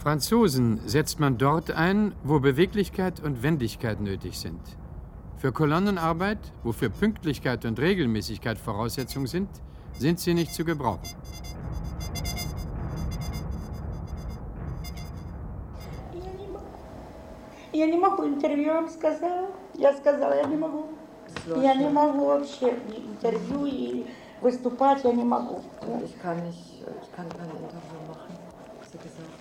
Franzosen setzt man dort ein, wo Beweglichkeit und Wendigkeit nötig sind. Für Kolonnenarbeit, wofür Pünktlichkeit und Regelmäßigkeit Voraussetzungen sind sie nicht zu gebrauchen. Я не могу интервью, я вам сказала. Я сказала, я не могу. Я не могу вообще интервью и выступать, я не могу. Ich kann kein Interview machen, hat sie gesagt.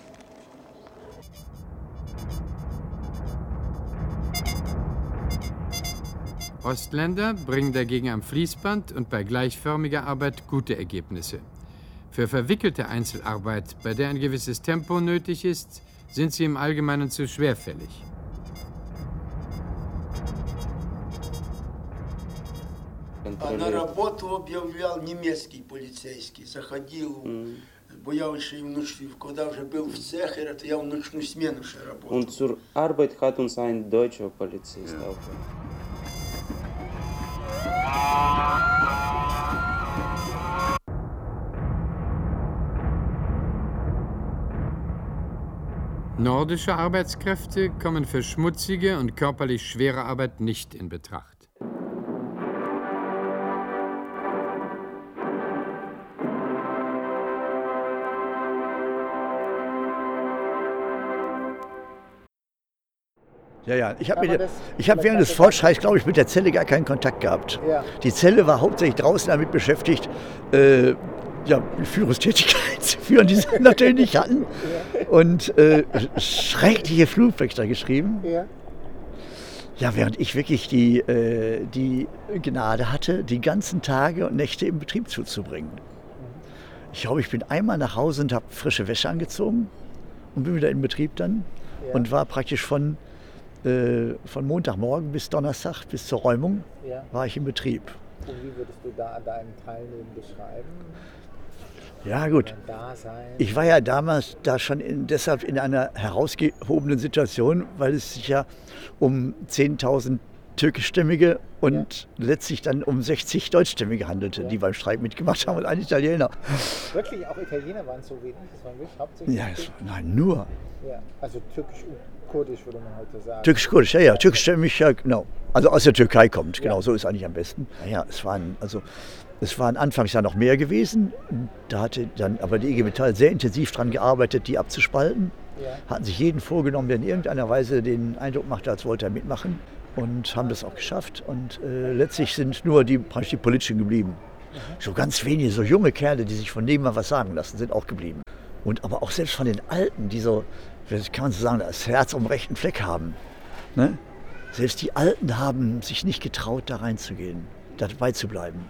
Ostländer bringen dagegen am Fließband und bei gleichförmiger Arbeit gute Ergebnisse. Für verwickelte Einzelarbeit, bei der ein gewisses Tempo nötig ist, sind sie im Allgemeinen zu schwerfällig. А на работу объявлял немецкий полицейский, заходил, бо я еще и когда уже был в цехе, то я в ночную смену ще работал. Und zur Arbeit hat uns ein deutscher Polizist auch. Nordische Arbeitskräfte kommen für schmutzige und körperlich schwere Arbeit nicht in Betracht. Ja, ich habe während des Fortschreits, glaube ich, mit der Zelle gar keinen Kontakt gehabt. Ja. Die Zelle war hauptsächlich draußen damit beschäftigt, Führungstätigkeit zu führen, die sie natürlich nicht hatten. Und schreckliche Flugblätter geschrieben. Ja. Ja, während ich wirklich die Gnade hatte, die ganzen Tage und Nächte im Betrieb zuzubringen. Ich glaube, ich bin einmal nach Hause und habe frische Wäsche angezogen und bin wieder in Betrieb dann und war praktisch von Montagmorgen bis Donnerstag, bis zur Räumung, war ich im Betrieb. Und wie würdest du da dein Teilnehmen beschreiben? Ja gut, ich war ja damals da schon deshalb in einer herausgehobenen Situation, weil es sich ja um 10.000 türkischstämmige und letztlich dann um 60 deutschstämmige handelte, die beim Streik mitgemacht haben und ein Italiener. Wirklich? Auch Italiener waren so wenig? Das waren wirklich hauptsächlich? Ja, nein, nur. Ja, also türkisch und kurdisch würde man heute sagen. Türkisch-kurdisch, ja, türkischstämmig, ja, genau. Also aus der Türkei kommt, genau, so ist eigentlich am besten. Ja, es waren anfangs ja noch mehr gewesen. Da hatte dann aber die IG Metall sehr intensiv daran gearbeitet, die abzuspalten. Hatten sich jeden vorgenommen, der in irgendeiner Weise den Eindruck machte, als wollte er mitmachen. Und haben das auch geschafft. Und letztlich sind nur die politischen geblieben. So ganz wenige, so junge Kerle, die sich von dem mal was sagen lassen, sind auch geblieben. Und aber auch selbst von den Alten, die so, kann man so sagen, das Herz am rechten Fleck haben. Ne? Selbst die Alten haben sich nicht getraut, da reinzugehen, dabei zu bleiben.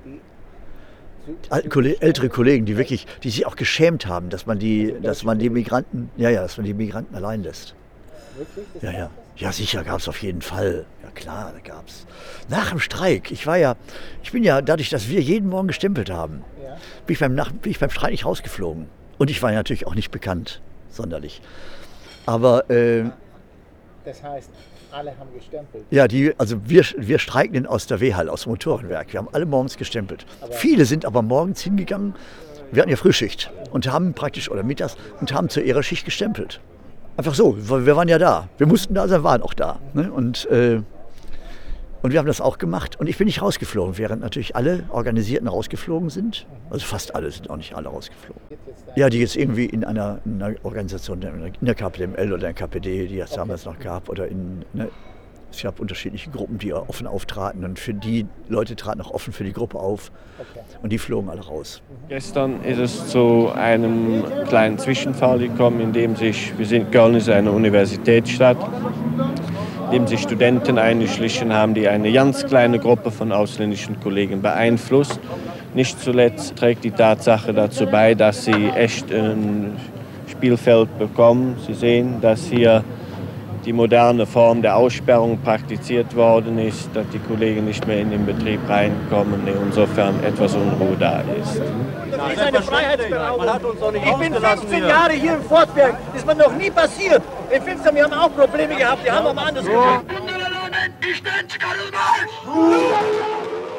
Ältere Kollegen, die sich auch geschämt haben, dass man die Migranten allein lässt. Wirklich? Ja, sicher gab es auf jeden Fall. Ja klar, da gab es. Nach dem Streik, ich bin ja dadurch, dass wir jeden Morgen gestempelt haben, bin ich beim Streik nicht rausgeflogen. Und ich war ja natürlich auch nicht bekannt, sonderlich. Aber das heißt, alle haben gestempelt? Ja, wir streiken in Osterweehall aus dem Motorenwerk. Wir haben alle morgens gestempelt. Viele sind aber morgens hingegangen, wir hatten ja Frühschicht und haben oder mittags, und haben zu ihrer Schicht gestempelt. Einfach so, weil wir waren ja da. Wir mussten da sein, waren auch da. Ne? Und wir haben das auch gemacht. Und ich bin nicht rausgeflogen, während natürlich alle Organisierten rausgeflogen sind. Also fast alle, sind auch nicht alle rausgeflogen. Ja, die jetzt irgendwie in einer Organisation, in der KPDML oder in der KPD, die es damals noch gab, oder es gab unterschiedliche Gruppen, die offen auftraten. Und für die Leute traten auch offen für die Gruppe auf. Und die flogen alle raus. Gestern ist es zu einem kleinen Zwischenfall gekommen, Köln ist eine Universitätsstadt, in dem sich Studenten eingeschlichen haben, die eine ganz kleine Gruppe von ausländischen Kollegen beeinflusst. Nicht zuletzt trägt die Tatsache dazu bei, dass sie echt ein Spielfeld bekommen. Sie sehen, dass hier die moderne Form der Aussperrung praktiziert worden ist, dass die Kollegen nicht mehr in den Betrieb reinkommen, insofern etwas Unruhe da ist. Das ist eine Freiheitsberaubung. Ich bin 15 Jahre hier im Fortberg, das ist mir noch nie passiert. In 15 Jahren haben wir auch Probleme gehabt, die haben wir mal anders gekriegt.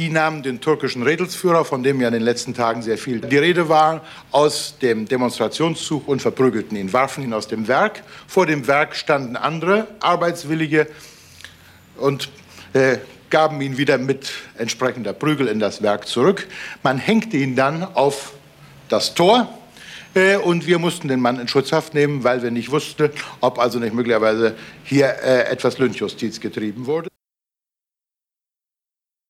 Die nahmen den türkischen Redelsführer, von dem ja in den letzten Tagen sehr viel die Rede war, aus dem Demonstrationszug und verprügelten ihn, warfen ihn aus dem Werk. Vor dem Werk standen andere Arbeitswillige und gaben ihn wieder mit entsprechender Prügel in das Werk zurück. Man hängte ihn dann auf das Tor und wir mussten den Mann in Schutzhaft nehmen, weil wir nicht wussten, ob also nicht möglicherweise hier etwas Lynchjustiz getrieben wurde.